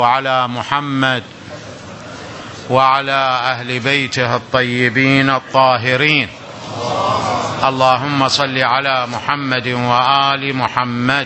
وعلى محمد وعلى أهل بيته الطيبين الطاهرين. اللهم صل على محمد وآل محمد.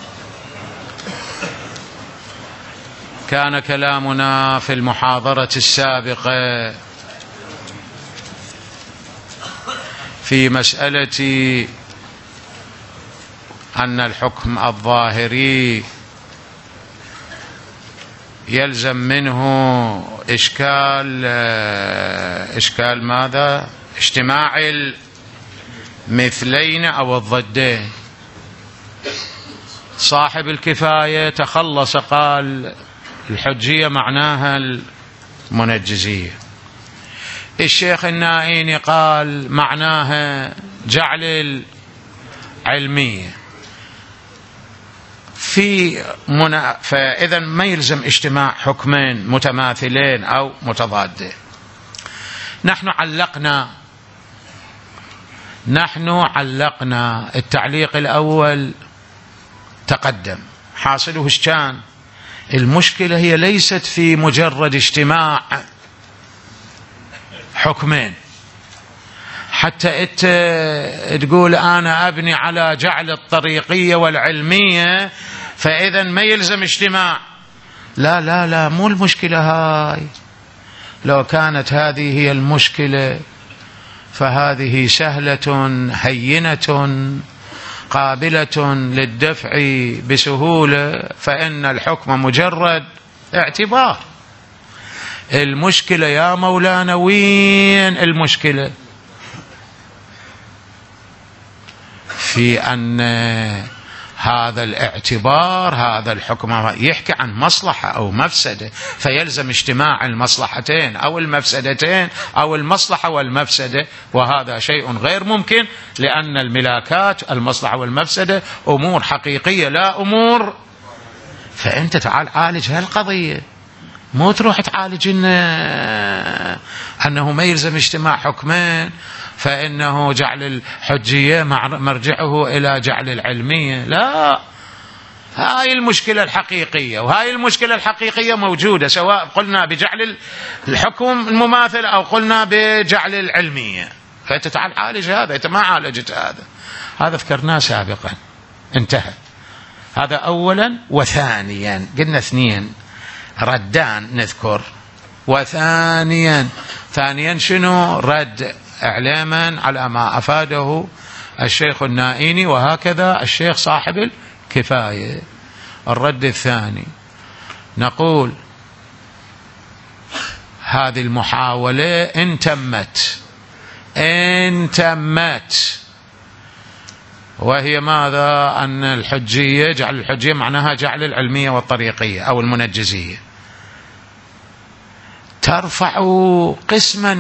كان كلامنا في المحاضرة السابقة في مسألة أن الحكم الظاهري يلزم منه إشكال ماذا؟ اجتماع المثلين أو الضدين. صاحب الكفاية تخلص قال الحجية معناها المنجزية. الشيخ النائيني قال معناها جعل العلمية. فإذا ما يلزم اجتماع حكمين متماثلين أو متضادين. نحن علقنا التعليق الأول تقدم. حاصله ايش كان؟ المشكلة هي ليست في مجرد اجتماع حكمين حتى انت تقول انا ابني على جعل الطريقية والعلمية فاذا ما يلزم اجتماع. لا لا لا، مو المشكلة هاي. لو كانت هذه هي المشكلة فهذه سهلة هينة قابلة للدفع بسهولة، فإن الحكم مجرد اعتبار. المشكلة يا مولانا وين المشكلة؟ في أن هذا الاعتبار، هذا الحكم يحكي عن مصلحة أو مفسدة، فيلزم اجتماع المصلحتين أو المفسدتين أو المصلحة والمفسدة، وهذا شيء غير ممكن، لأن الملاكات المصلحة والمفسدة أمور حقيقية لا أمور. فأنت تعال عالج هالقضية، مو تروح تعالج أنه ما يلزم اجتماع حكمين فإنه جعل الحجية مرجعه إلى جعل العلمية. لا، هاي المشكلة الحقيقية، وهاي المشكلة الحقيقية موجودة سواء قلنا بجعل الحكم المماثل أو قلنا بجعل العلمية. فأنت تعال عالج هذا، أنت ما عالجت هذا ذكرناه سابقا انتهى. هذا أولا. وثانيا قلنا اثنين ردان نذكر. وثانيا شنو؟ رد إعلاما على ما أفاده الشيخ النائيني وهكذا الشيخ صاحب الكفاية. الرد الثاني نقول هذه المحاولة إن تمت وهي ماذا؟ أن الحجية، جعل الحجية معناها جعل العلمية والطريقية أو المنجزية، ترفع قسما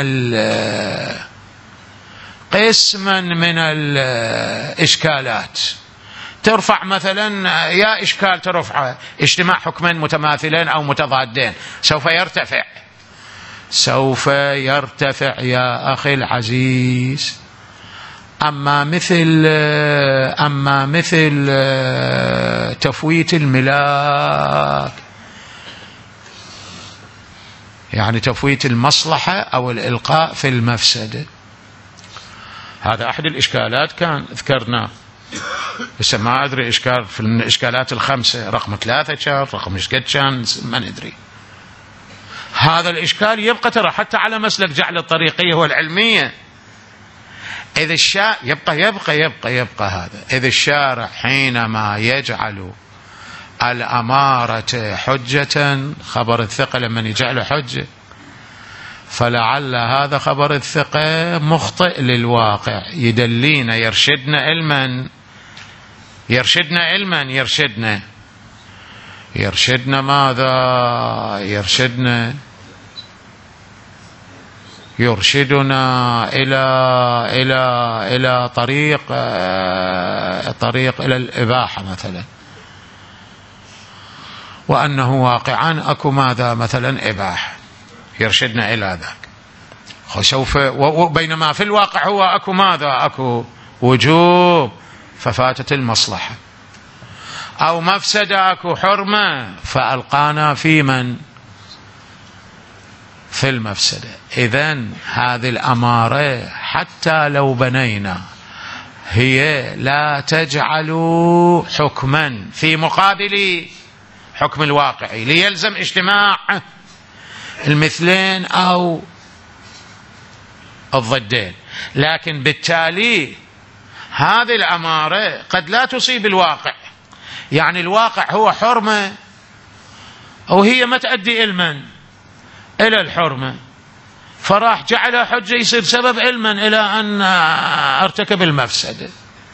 من الإشكالات. ترفع مثلا يا إشكال ترفع اجتماع حكمين متماثلين أو متضادين، سوف يرتفع يا أخي العزيز. أما مثل تفويت الملاك، يعني تفويت المصلحة أو الإلقاء في المفسدة، هذا أحد الإشكالات كان ذكرناه. بس ما أدري إشكال في الإشكالات الخمسة رقم 3 كان، رقم إيش قد كان ما ندري. هذا الإشكال يبقى ترى حتى على مسلك جعل الطريقية والعلمية. إذا الشارع يبقى هذا، إذا الشارع حينما يجعل الأمارة حجة، خبر الثقة لما يجعله حجة، فلعل هذا خبر الثقة مخطئ للواقع، يدلينا يرشدنا علما يرشدنا ماذا؟ يرشدنا إلى طريق إلى الإباحة مثلا، وأنه واقعا أكو ماذا مثلا إباحة، يرشدنا إلى ذاك. بينما في الواقع هو أكو ماذا؟ أكو وجوب، ففاتت المصلحة. أو مفسدة أكو حرمة، فألقانا في من؟ في المفسدة. إذن هذه الأمارة حتى لو بنينا هي لا تجعل حكما في مقابل حكم الواقعي ليلزم اجتماع المثلين أو الضدين، لكن بالتالي هذه الأمارة قد لا تصيب الواقع، يعني الواقع هو حرمة وهي ما تؤدي علما إلى الحرمة، فراح جعلها حجة يصير سبب علما إلى أن ارتكب المفسدة.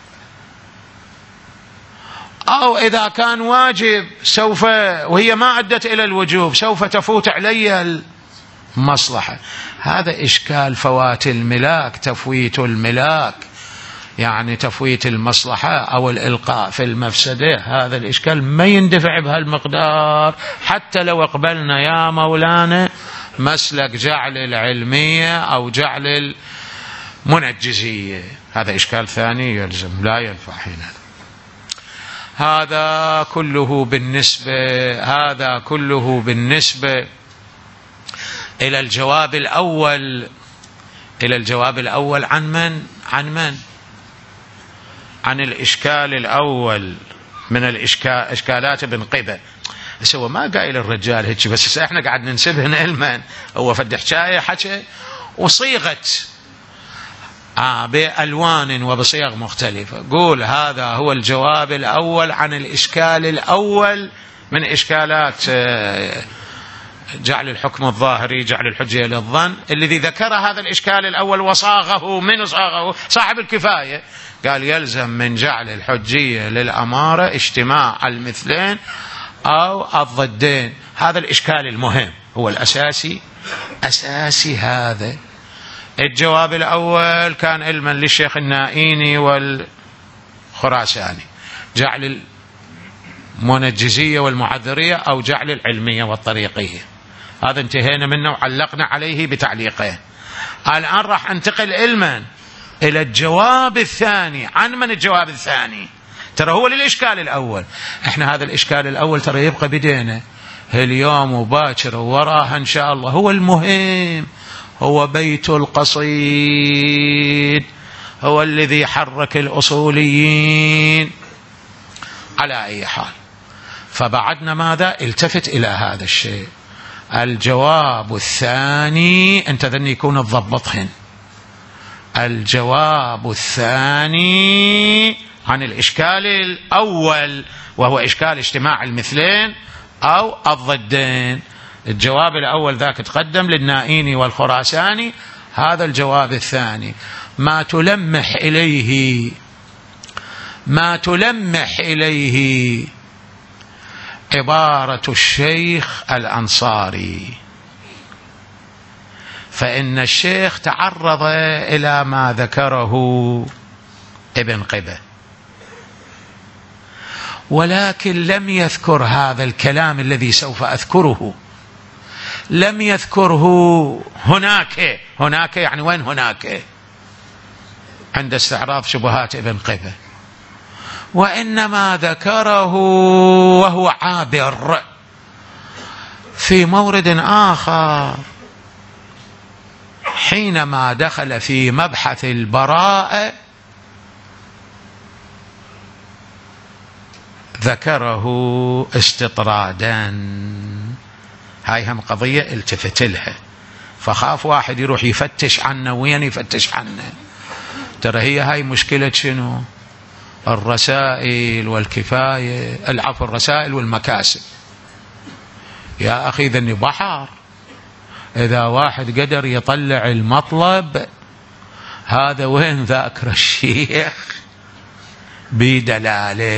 أو إذا كان واجب سوف وهي ما أدت إلى الوجوب سوف تفوت علي المصلحة. هذا إشكال فوات الملاك، تفويت الملاك يعني تفويت المصلحة أو الإلقاء في المفسدة. هذا الإشكال ما يندفع بهالمقدار حتى لو اقبلنا يا مولانا مسلك جعل العلمية أو جعل المنجزية. هذا إشكال ثاني يلزم لا ينفع هنا. هذا كله بالنسبة إلى الجواب الأول عن من؟ عن الإشكال الأول من إشكالات ابن قبة. بس هو ما قايل الرجال هيك، بس احنا قاعد ننسبهن علما، هو فد حكاية حكى وصيغت بألوان وبصيغ مختلفة. قول هذا هو الجواب الأول عن الإشكال الأول من إشكالات جعل الحكم الظاهري، جعل الحجة للظن، الذي ذكر هذا الإشكال الأول وصاغه. من صاغه؟ صاحب الكفاية، قال يلزم من جعل الحجية للأمارة اجتماع المثلين أو الضدين. هذا الإشكال المهم هو الأساسي، أساسي هذا. الجواب الأول كان علما للشيخ النائيني والخراساني، جعل المنجزية والمعذرية أو جعل العلمية والطريقية. هذا انتهينا منه وعلقنا عليه بتعليقين. الآن راح انتقل علما إلى الجواب الثاني. عن من الجواب الثاني؟ ترى هو للإشكال الأول. احنا هذا الإشكال الأول ترى يبقى بدينا اليوم وباكر ووراها إن شاء الله. هو المهم، هو بيت القصيد، هو الذي حرك الأصوليين. على أي حال، فبعدنا ماذا؟ التفت إلى هذا الشيء. الجواب الثاني أنت ذني يكون الضبطهن. الجواب الثاني عن الإشكال الأول وهو إشكال اجتماع المثلين أو الضدين. الجواب الأول ذاك تقدم للنائيني والخراساني. هذا الجواب الثاني ما تلمح إليه عبارة الشيخ الأنصاري. فإن الشيخ تعرض إلى ما ذكره ابن قبة، ولكن لم يذكر هذا الكلام الذي سوف أذكره، لم يذكره هناك يعني وين هناك؟ عند استعراض شبهات ابن قبة. وإنما ذكره وهو عابر في مورد آخر، حينما دخل في مبحث البراءة ذكره استطرادا. هاي هم قضية التفت لها، فخاف واحد يروح يفتش عنه. وين يفتش عنه؟ ترى هي هاي مشكلة شنو؟ الرسائل والكفاية، العفو، الرسائل والمكاسب. يا أخي ذني بحر، إذا واحد قدر يطلع المطلب هذا وين ذاكر الشيخ بدلالة.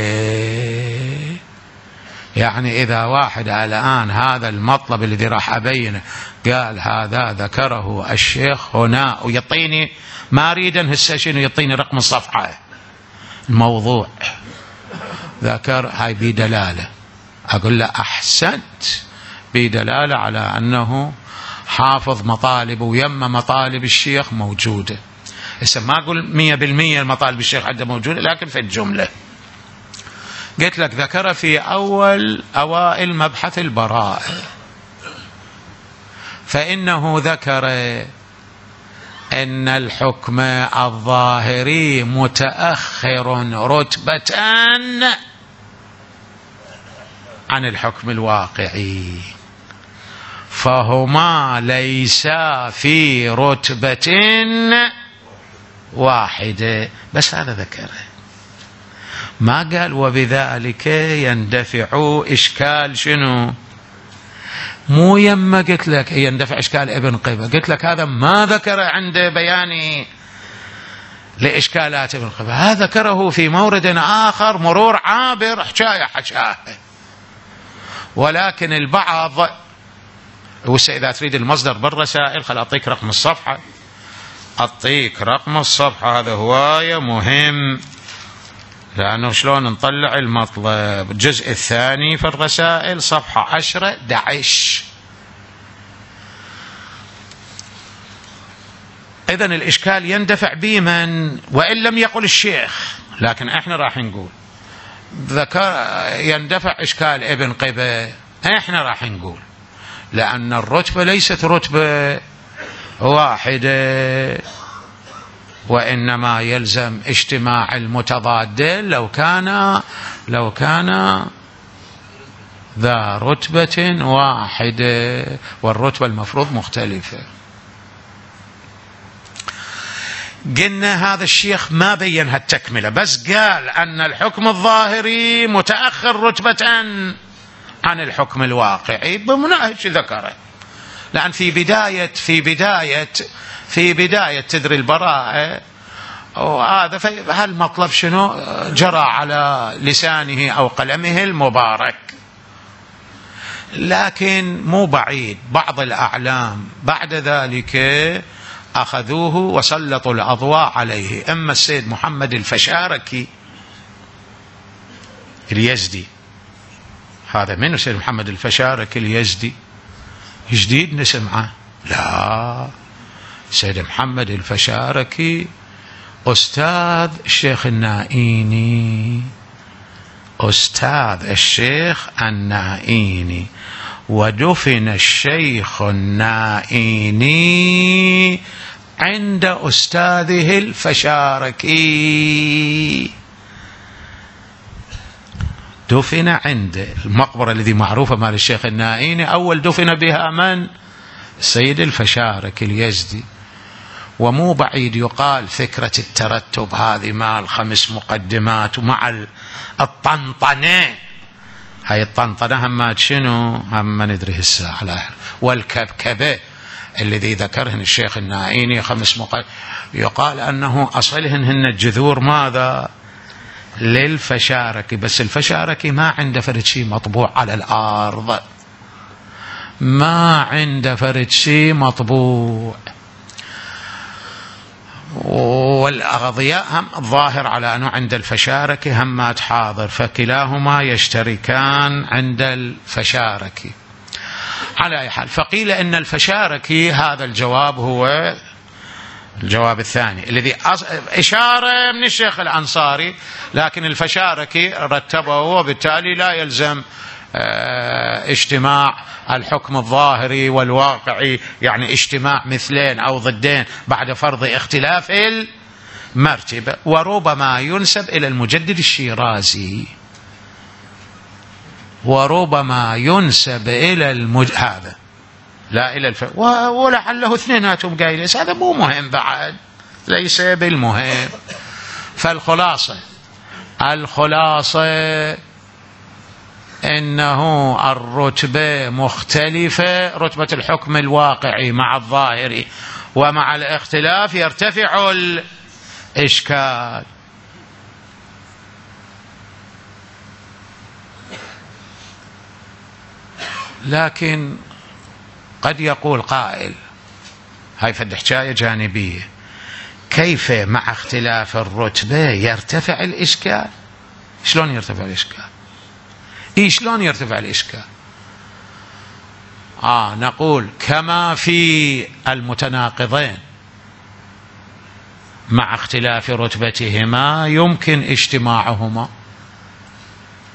يعني إذا واحد الآن هذا المطلب الذي راح أبينه قال هذا ذكره الشيخ هنا، ويعطيني ما أريد أن هسه شنو، يعطيني رقم الصفحة الموضوع ذكر، هاي بدلالة. أقول له أحسنت، بدلالة على أنه حافظ مطالب ويم مطالب الشيخ موجودة. هسه ما أقول 100% المطالب الشيخ عنده موجودة، لكن في الجملة قلت لك ذكر في أوائل مبحث البراءة، فإنه ذكر أن الحكم الظاهري متأخر رتبة عن الحكم الواقعي، فهما ليسا في رتبة واحدة. بس هذا ذكره، ما قال وبذلك يندفع إشكال شنو؟ مو يما قلت لك يندفع إشكال ابن قبة، قلت لك هذا ما ذكر عند بيان لإشكالات ابن قبة، هذا ذكره في مورد آخر مرور عابر، حشاه. ولكن البعض إذا تريد المصدر بالرسائل خل أعطيك رقم الصفحة، أعطيك رقم الصفحة، هذا هواية مهم، لأنه شلون نطلع المطلب. الجزء الثاني في الرسائل صفحة 10-11. إذن الإشكال يندفع بمن وإن لم يقل الشيخ، لكن إحنا راح نقول ذكر يندفع إشكال ابن قبة، إحنا راح نقول لأن الرتبة ليست رتبة واحدة، وإنما يلزم اجتماع المتضادين لو كان ذا رتبة واحدة، والرتبة المفروض مختلفة. قلنا هذا الشيخ ما بين هالتكملة، بس قال أن الحكم الظاهري متأخر رتبة عن الحكم الواقعي بمناهج ذكره، لأن في بداية تدري البراءة، وهذا هالمطلب شنو جرى على لسانه أو قلمه المبارك. لكن مو بعيد بعض الأعلام بعد ذلك أخذوه وسلطوا الأضواء عليه، أما السيد محمد الفشاركي اليزدي، هذا منه السيد محمد الفشاركي اليزدي جديد نسمعه؟ لا، سيد محمد الفشاركي أستاذ الشيخ النائيني، أستاذ الشيخ النائيني، ودفن الشيخ النائيني عند أستاذه الفشاركي، دفن عند المقبرة الذي معروفة مال الشيخ النائيني، أول دفن بها من؟ السيد الفشاركي اليزدي. ومو بعيد يقال فكرة الترتب هذه مع 5 مقدمات ومع الطنطنة، هاي الطنطنة همات شنو؟ هم ما ندري الساعة، والكبكبة الذي ذكرهن الشيخ النائيني 5 مقدمات، يقال أنه أصلهن هن الجذور ماذا؟ للفشاركي، بس الفشاركي ما عنده فرد شيء مطبوع على الأرض، ما عنده فرد شيء مطبوع، والأغضياء هم الظاهر على أنه عند الفشاركي همات حاضر، فكلاهما يشتركان عند الفشاركي. على أي حال، فقيل إن الفشاركي، هذا الجواب هو الجواب الثاني الذي إشارة من الشيخ الأنصاري، لكن الفشاركي رتبه، وبالتالي لا يلزم اجتماع الحكم الظاهري والواقعي، يعني اجتماع مثلين أو ضدين بعد فرض اختلاف المرتبة. وربما ينسب إلى المجدد الشيرازي، وربما ينسب إلى هذا لا إلى ولعله اثنيناتهم قايلين، هذا مو مهم بعد، ليس بالمهم. فالخلاصة إنه الرتبة مختلفة، رتبة الحكم الواقعي مع الظاهري، ومع الاختلاف يرتفع الإشكال. لكن قد يقول قائل، هاي فد حكاية جانبية، كيف مع اختلاف الرتبة يرتفع الإشكال؟ شلون يرتفع الإشكال؟ شلون يرتفع الإشكال؟ نقول كما في المتناقضين مع اختلاف رتبتهما يمكن اجتماعهما،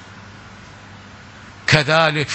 كذلك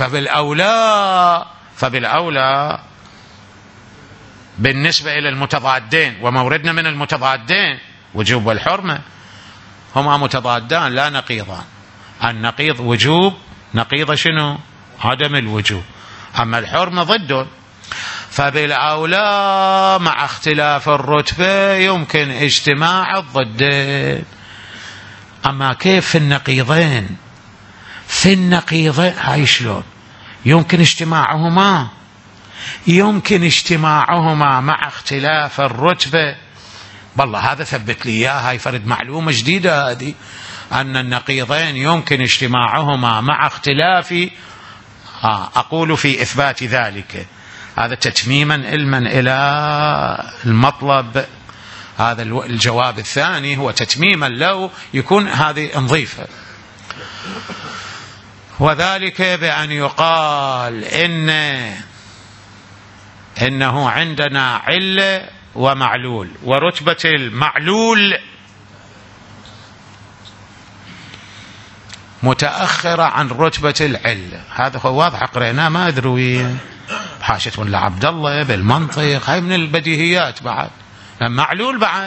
فبالأولى بالنسبة إلى المتضادين، وموردنا من المتضادين وجوب والحرمة هما متضادان لا نقيضان. النقيض وجوب، نقيض شنو؟ عدم الوجوب. أما الحرمة ضده، فبالأولى مع اختلاف الرتبة يمكن اجتماع الضدين. أما كيف في النقيضين؟ في النقيضين هاي شلون يمكن اجتماعهما؟ يمكن اجتماعهما مع اختلاف الرتبة. والله هذا ثبت لي إياه، هاي فرد معلومة جديدة هذه، أن النقيضين يمكن اجتماعهما مع اختلاف أقول في إثبات ذلك. هذا تتميما علما إلى المطلب. هذا الجواب الثاني هو تتميما لو يكون هذه نظيفة، وذلك بأن يقال إنه عندنا علة ومعلول، ورتبة المعلول متأخرة عن رتبة العلة. هذا هو واضح، قرأناه ما أدري حاشة ولا عبد الله بالمنطق، هاي من البديهيات بعد، معلول بعد.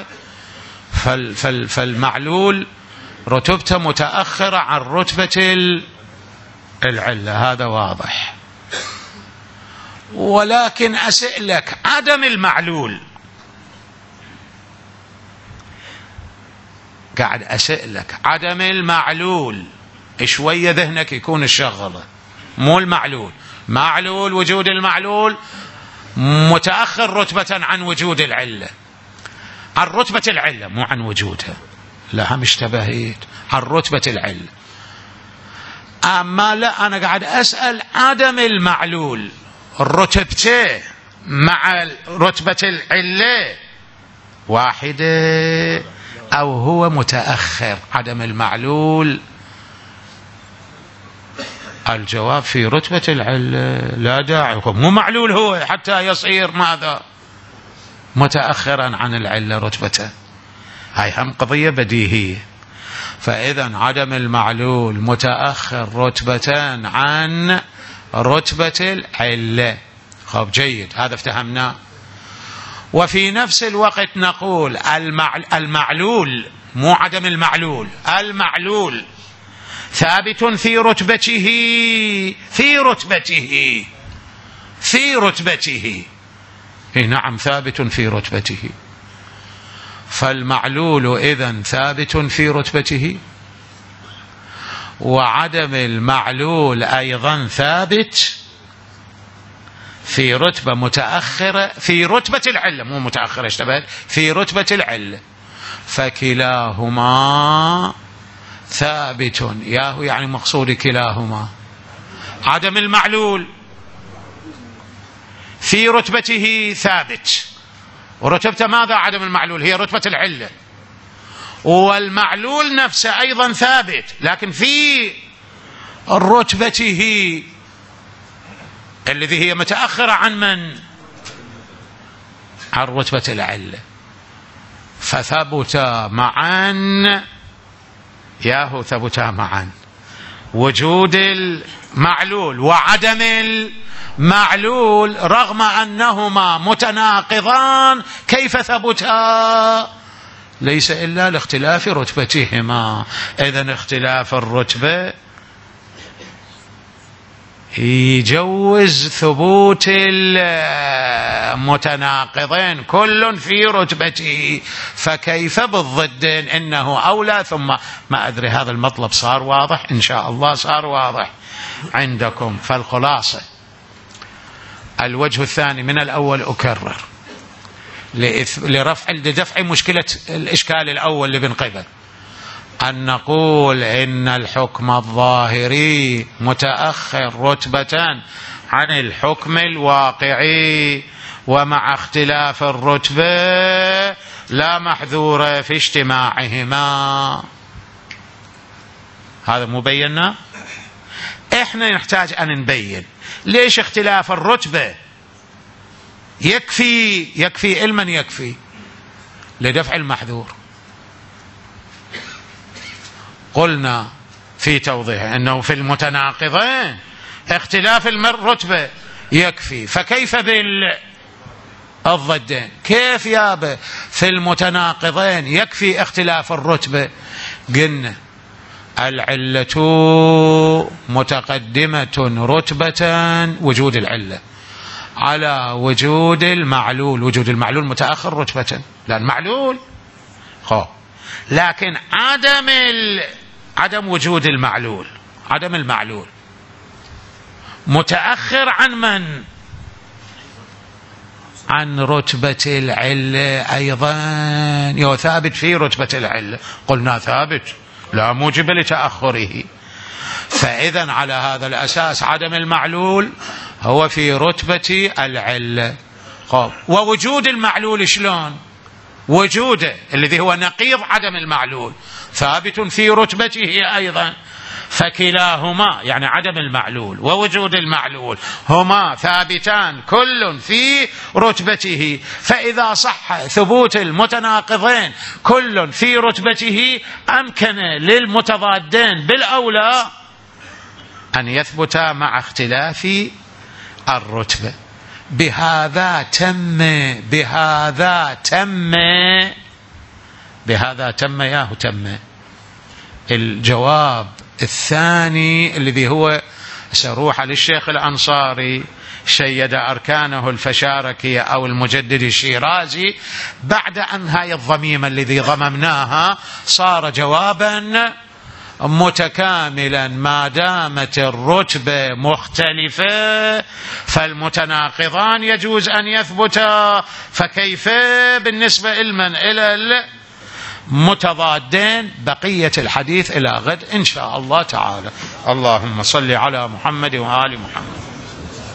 فالمعلول رتبته متأخرة عن رتبة العلة، هذا واضح. ولكن أسألك عدم المعلول، قاعد أسألك عدم المعلول، شوية ذهنك يكون الشغلة، مو المعلول. معلول وجود المعلول متأخر رتبة عن وجود العلة، عن رتبة العلة مو عن وجودها، لا هم اشتبهت، عن رتبة العلة. أما لا، أنا قاعد أسأل عدم المعلول رتبته مع رتبة العلة واحدة أو هو متأخر؟ عدم المعلول الجواب في رتبة العلة، لا داعي، مو معلول هو حتى يصير ماذا؟ متأخرا عن العلة رتبته. هاي هم قضية بديهية. فإذا عدم المعلول متأخر رتبة عن رتبة العلة. خب جيد، هذا افتهمناه. وفي نفس الوقت نقول المعلول، مو عدم المعلول، المعلول ثابت في رتبته، في رتبته. نعم ثابت في رتبته. فالمعلول إذن ثابت في رتبته، وعدم المعلول أيضا ثابت في رتبة متأخرة، في رتبة العلة، مو متأخرة اشتبهت، في رتبة العلة. فكلاهما ثابت، ياهو يعني مقصود كلاهما. عدم المعلول في رتبته ثابت، ورتبته ماذا؟ عدم المعلول هي رتبة العلة، والمعلول نفسه أيضا ثابت لكن في رتبته الذي هي متأخرة عن من؟ عن رتبة العلة. فثبتا معا، ياهو ثبتا معا، وجود المعلول وعدم المعلول رغم أنهما متناقضان كيف ثبتا؟ ليس إلا لاختلاف رتبتهما. إذن اختلاف الرتبة يجوز ثبوت المتناقضين كل في رتبته، فكيف بالضدين؟ إنه أولى. ثم ما أدري هذا المطلب صار واضح؟ إن شاء الله صار واضح عندكم. فالخلاصة الوجه الثاني من الأول أكرر لدفع مشكلة الإشكال الأول لابن قبل، أن نقول إن الحكم الظاهري متأخر رتبة عن الحكم الواقعي، ومع اختلاف الرتبة لا محذور في اجتماعهما. هذا مبيننا. احنا نحتاج أن نبين ليش اختلاف الرتبة يكفي علما، يكفي لدفع المحذور. قلنا في توضيح أنه في المتناقضين اختلاف الرتبة يكفي، فكيف بالضدين؟ كيف يابا في المتناقضين يكفي اختلاف الرتبة؟ قلنا العلة متقدمة رتبة وجود العلة على وجود المعلول، وجود المعلول متأخر رتبة، لأن معلول لكن عدم وجود المعلول، عدم المعلول متأخر عن من؟ عن رتبة العلة أيضا. ثابت في رتبة العلة، قلنا ثابت لا موجب لتأخره، فإذا على هذا الأساس عدم المعلول هو في رتبة العلة. ووجود المعلول شلون؟ وجوده الذي هو نقيض عدم المعلول ثابت في رتبته أيضا، فكلاهما يعني عدم المعلول ووجود المعلول هما ثابتان كل في رتبته، فإذا صح ثبوت المتناقضين كل في رتبته أمكن للمتضادين بالأولى أن يثبتا مع اختلاف الرتبة. بهذا تم الجواب الثاني الذي هو سروح للشيخ الأنصاري شيد أركانه الفشاركي أو المجدد الشيرازي، بعد أن هاي الضميمة الذي ضممناها صار جوابا متكاملا ما دامت الرتبة مختلفة فالمتناقضان يجوز أن يثبتا، فكيف بالنسبة إلى المتضادين؟ بقية الحديث إلى غد إن شاء الله تعالى. اللهم صل على محمد وآل محمد.